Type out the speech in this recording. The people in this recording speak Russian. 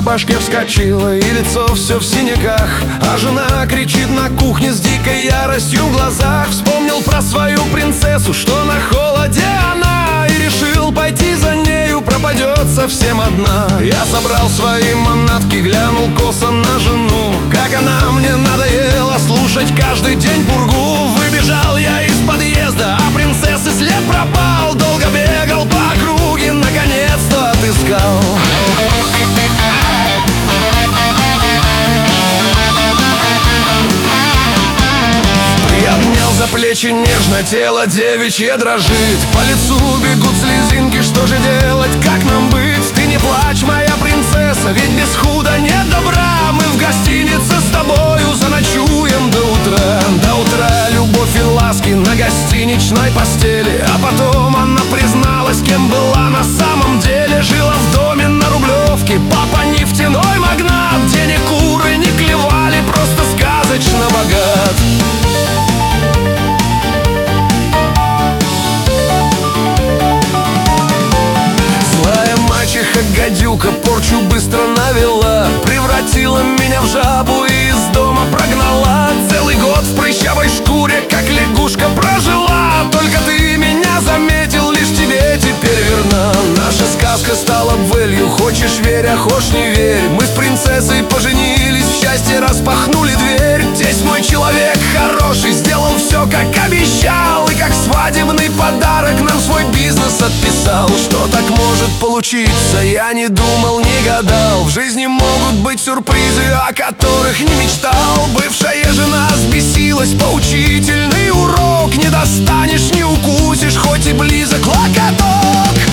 башке вскочила, и лицо все в синяках. А жена кричит на кухне с дикой яростью в глазах. Вспомнил про свою принцессу, что на холоде она, и решил пойти за нею, пропадет совсем одна. Я собрал свои манатки, глянул косо на жену. Как она мне надоела слушать каждый день пургу. Выбежал я из подъезда, а принцессы след пропал. Долго бегал по округе, наконец-то отыскал. Приобнял за плечи нежно, тело девичье дрожит. По лицу бегут слезинки, что же делать, как нам быть? Ты не плачь, моя принцесса, ведь без худа нет добра. Мы в гостинице с тобою заночуем до утра. До утра любовь и ласки на гостиничной постели. А потом она призналась, кем была на самом деле. Жила в доме на Рублевке, папа нефтяной магнат. Денег куры не клевали, просто сказочно богат. Гадюка порчу быстро навела, превратила меня в жабу и из дома прогнала. Целый год в прыщавой шкуре, как лягушка, прожила. Только ты меня заметил, лишь тебе теперь верна. Наша сказка стала былью, хочешь верь, а хошь не верь. Мы с принцессой поженились, в счастье распахнули дверь. Здесь мой человек хороший сделал все, как обещал. И как свадебный подарок нам свой бизнес отписал. Что так может получиться, я не думал, не гадал. В жизни могут быть сюрпризы, о которых не мечтал. Бывшая жена взбесилась, поучительный урок. Не достанешь, не укусишь, хоть и близок локоток.